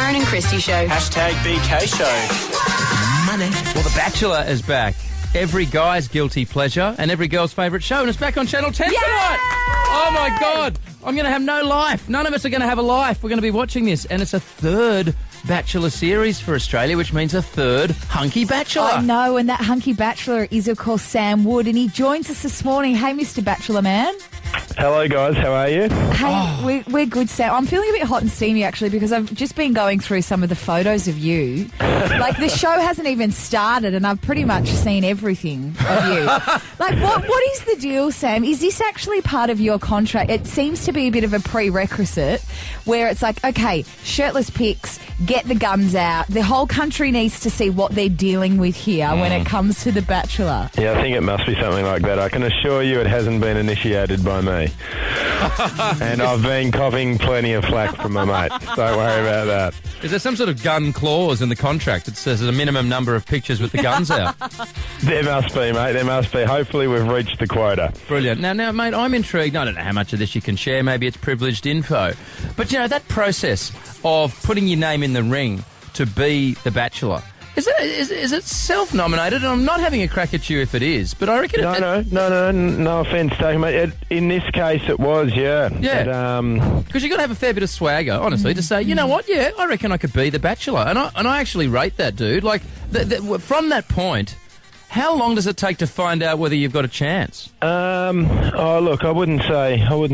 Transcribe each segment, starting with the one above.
Byron and Christy Show. Hashtag BK Show. Money. Well, The Bachelor is back. Every guy's guilty pleasure and every girl's favourite show, and it's back on Channel 10 tonight. Oh, my God. I'm going to have no life. None of us are going to have a life. We're going to be watching this, and it's a third Bachelor series for Australia, which means a third hunky Bachelor. I know, and that hunky Bachelor is, of course, Sam Wood, and he joins us this morning. Hey, Mr. Bachelor Man. Hello, guys. How are you? Hey, we're good, Sam. I'm feeling a bit hot and steamy, actually, because I've just been going through some of the photos of you. Like, the show hasn't even started, and I've pretty much seen everything of you. Like, what is the deal, Sam? Is this actually part of your contract? It seems to be a bit of a prerequisite where it's like, okay, shirtless pics, get the guns out. The whole country needs to see what they're dealing with here when it comes to The Bachelor. Yeah, I think it must be something like that. I can assure you it hasn't been initiated by me. And I've been copping plenty of flack from my mates. Don't worry about that. Is there some sort of gun clause in the contract that says there's a minimum number of pictures with the guns out? There must be, mate. There must be. Hopefully we've reached the quota. Brilliant. Now, mate, I'm intrigued. I don't know how much of this you can share. Maybe it's privileged info. But, you know, that process of putting your name in the ring to be The Bachelor, is it self-nominated? And I'm not having a crack at you if it is, but I reckon... No offence taken, mate. In this case, it was, yeah. Yeah. Because you've got to have a fair bit of swagger, honestly, to say, you know what, yeah, I reckon I could be The Bachelor. And I actually rate that, dude. Like, from that point... How long does it take to find out whether you've got a chance? Look, I wouldn't say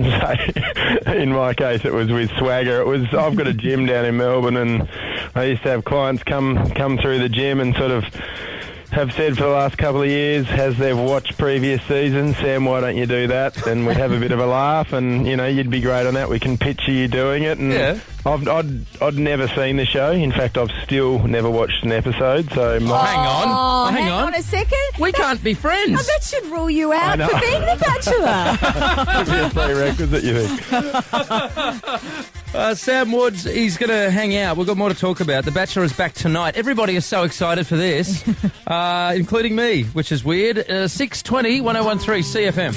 in my case it was with swagger. I've got a gym down in Melbourne, and I used to have clients come through the gym and sort of have said for the last couple of years, as they've watched previous seasons, Sam, why don't you do that? And we'd have a bit of a laugh, and, you know, you'd be great on that. We can picture you doing it. And yeah. I'd never seen the show. In fact, I've still never watched an episode. So hang on a second. We can't be friends. That should rule you out for being The Bachelor. Could be a prerequisite, you think? Sam Woods, he's going to hang out. We've got more to talk about. The Bachelor is back tonight. Everybody is so excited for this, including me, which is weird. 6:20, 101.3 CFM.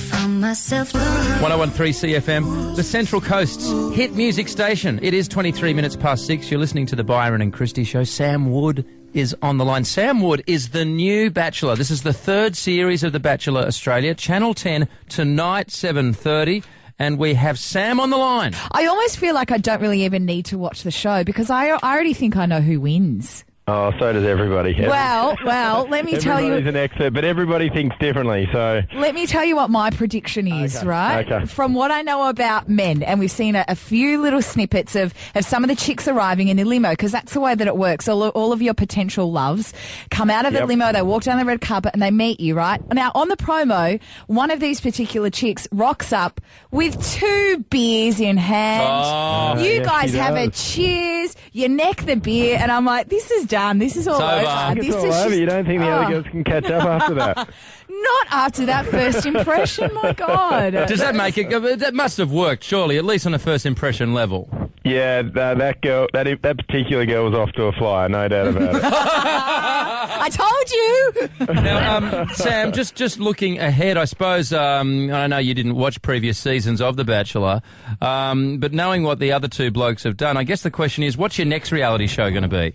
101.3 CFM, the Central Coast's hit music station. It is 23 minutes past 6. You're listening to the Byron and Christy Show. Sam Wood is on the line. Sam Wood is the new Bachelor. This is the third series of The Bachelor Australia. Channel 10 tonight, 7:30. And we have Sam on the line. I almost feel like I don't really even need to watch the show because I already think I know who wins. Oh, so does everybody. Well, let me tell you... Everybody's an expert, but everybody thinks differently, so... Let me tell you what my prediction is, right? Okay. From what I know about men, and we've seen a few little snippets of some of the chicks arriving in the limo, because that's the way that it works. All of your potential loves come out of the limo, they walk down the red carpet, and they meet you, right? Now, on the promo, one of these particular chicks rocks up with 2 beers in hand. You guys have a cheers, you neck the beer, and I'm like, this is done. This is all over. It's all over. You don't think the other girls can catch up after that? Not after that first impression, my God. Does that make it... That must have worked, surely, at least on a first impression level. Yeah, that girl, that particular girl was off to a flyer, no doubt about it. I told you! Now, Sam, just looking ahead, I suppose, I know you didn't watch previous seasons of The Bachelor, but knowing what the other 2 blokes have done, I guess the question is, what's your next reality show going to be?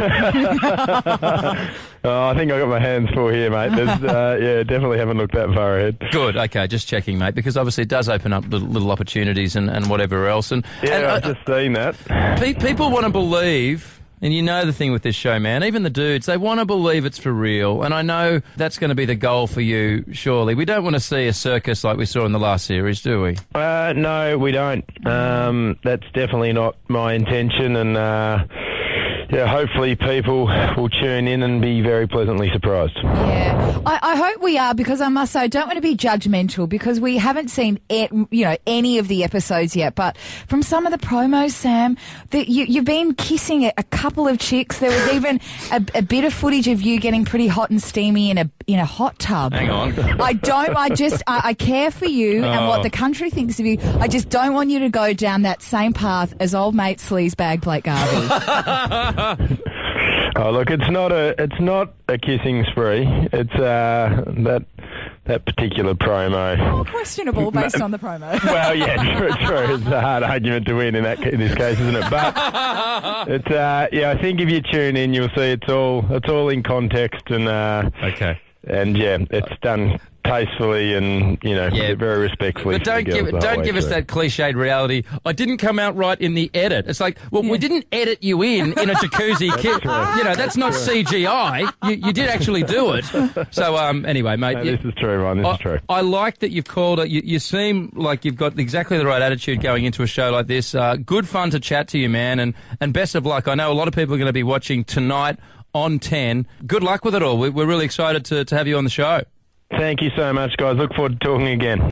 I think I got my hands full here, mate. Definitely haven't looked that far ahead. Good, okay, just checking, mate, because obviously it does open up little opportunities and whatever else. I've just seen that. People want to believe, and you know the thing with this show, man, even the dudes, they want to believe it's for real, and I know that's going to be the goal for you, surely. We don't want to see a circus like we saw in the last series, do we? No, we don't. That's definitely not my intention, and... hopefully people will tune in and be very pleasantly surprised. Yeah, I hope we are, because I must say I don't want to be judgmental because we haven't seen any of the episodes yet. But from some of the promos, Sam, you've been kissing a couple of chicks. There was even a bit of footage of you getting pretty hot and steamy in a hot tub. Hang on. I care for you and what the country thinks of you. I just don't want you to go down that same path as old mate Sleazebag Blake Garvey. Oh, look, it's not a kissing spree. It's that particular promo. Oh, questionable based on the promo. Well, yeah, true. It's a hard argument to win in this case, isn't it? But it's I think if you tune in, you'll see it's all in context and Okay. And yeah, it's done tastefully and very respectfully. But don't give us that cliched reality. I didn't come out right in the edit. It's like, well, we didn't edit you in a jacuzzi kit. That's not CGI. You did actually do it. So anyway, mate. No, this is true, Ryan. This is true. I like that you've called it. You seem like you've got exactly the right attitude going into a show like this. Good fun to chat to you, man, and best of luck. I know a lot of people are going to be watching tonight on 10. Good luck with it all. We're really excited to have you on the show. Thank you so much, guys. Look forward to talking again.